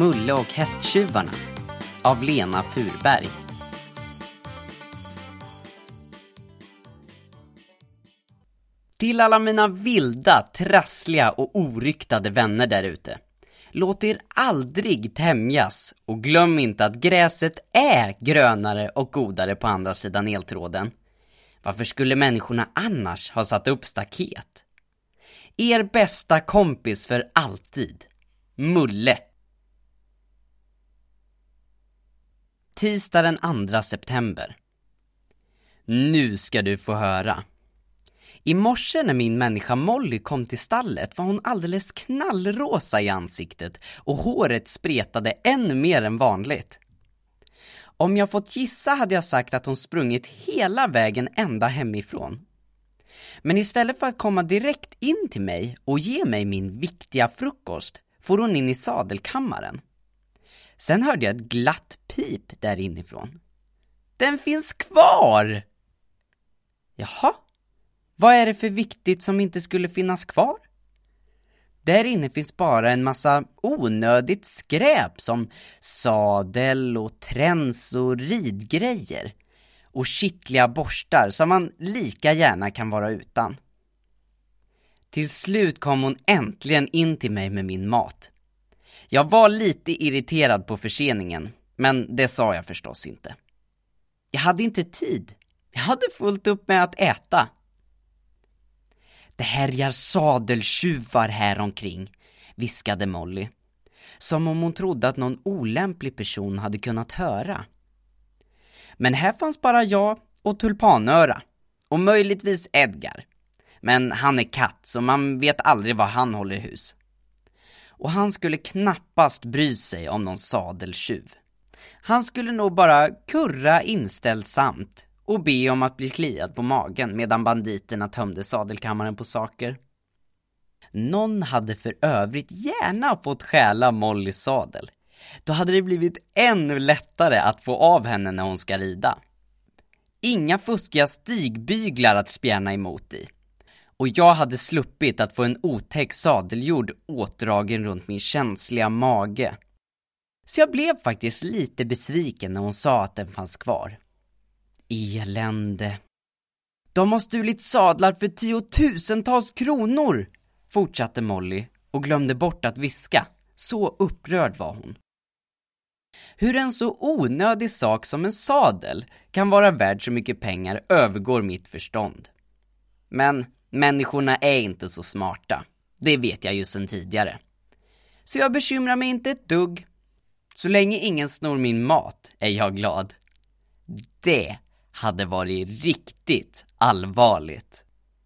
Mulle och hästtjuvarna av Lena Furberg. Till alla mina vilda, trassliga och oryktade vänner där ute. Låt er aldrig tämjas och glöm inte att gräset är grönare och godare på andra sidan eltråden. Varför skulle människorna annars ha satt upp staket? Er bästa kompis för alltid, Mulle. Tisdag den 2 september. Nu ska du få höra. I morse när min människa Molly kom till stallet var hon alldeles knallrosa i ansiktet och håret spretade ännu mer än vanligt. Om jag fått gissa hade jag sagt att hon sprungit hela vägen ända hemifrån. Men istället för att komma direkt in till mig och ge mig min viktiga frukost får hon in i sadelkammaren. Sen hörde jag ett glatt pip där inifrån. Den finns kvar! Jaha, vad är det för viktigt som inte skulle finnas kvar? Där inne finns bara en massa onödigt skräp som sadel och träns och ridgrejer. Och kittliga borstar som man lika gärna kan vara utan. Till slut kom hon äntligen in till mig med min mat. Jag var lite irriterad på förseningen, men det sa jag förstås inte. Jag hade inte tid. Jag hade fullt upp med att äta. Det härjar sadeltjuvar här omkring, viskade Molly. Som om hon trodde att någon olämplig person hade kunnat höra. Men här fanns bara jag och tulpanöra. Och möjligtvis Edgar. Men han är katt så man vet aldrig vad han håller hus. Och han skulle knappast bry sig om någon sadeltjuv. Han skulle nog bara kurra inställsamt och be om att bli kliad på magen medan banditerna tömde sadelkammaren på saker. Någon hade för övrigt gärna fått stjäla Mollys sadel. Då hade det blivit ännu lättare att få av henne när hon ska rida. Inga fuskiga stygbyglar att spjärna emot i. Och jag hade sluppit att få en otäck sadeljord åtdragen runt min känsliga mage. Så jag blev faktiskt lite besviken när hon sa att den fanns kvar. Elände. De har stulit sadlar för 10 000-tals kronor, fortsatte Molly och glömde bort att viska. Så upprörd var hon. Hur en så onödig sak som en sadel kan vara värd så mycket pengar övergår mitt förstånd. Men människorna är inte så smarta. Det vet jag ju sedan tidigare. Så jag bekymrar mig inte ett dugg. Så länge ingen snor min mat är jag glad. Det hade varit riktigt allvarligt.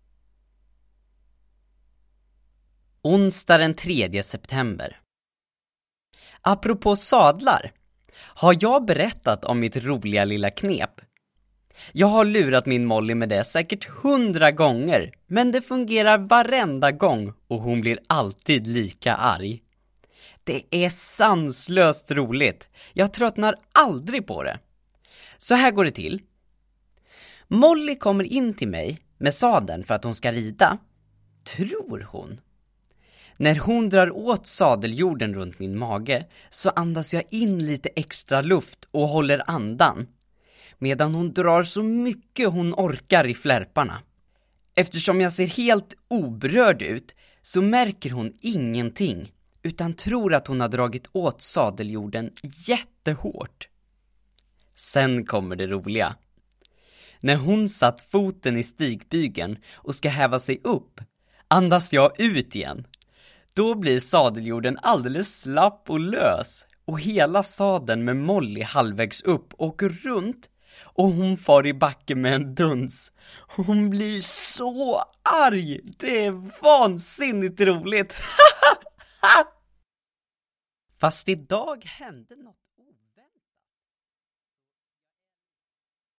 Onsdag den 3 september. Apropå sadlar, har jag berättat om mitt roliga lilla knep? Jag har lurat min Molly med det säkert 100 gånger, men det fungerar varenda gång och hon blir alltid lika arg. Det är sanslöst roligt. Jag tröttnar aldrig på det. Så här går det till. Molly kommer in till mig med sadeln för att hon ska rida. Tror hon. När hon drar åt sadeljorden runt min mage så andas jag in lite extra luft och håller andan. Medan hon drar så mycket hon orkar i flärparna. Eftersom jag ser helt oberörd ut så märker hon ingenting. Utan tror att hon har dragit åt sadeljorden jättehårt. Sen kommer det roliga. När hon satt foten i stigbygeln och ska häva sig upp, andas jag ut igen. Då blir sadeljorden alldeles slapp och lös. Och hela sadeln med Molly halvvägs upp åker runt. Och hon far i backen med en duns. Hon blir så arg. Det är vansinnigt roligt. Fast idag hände något.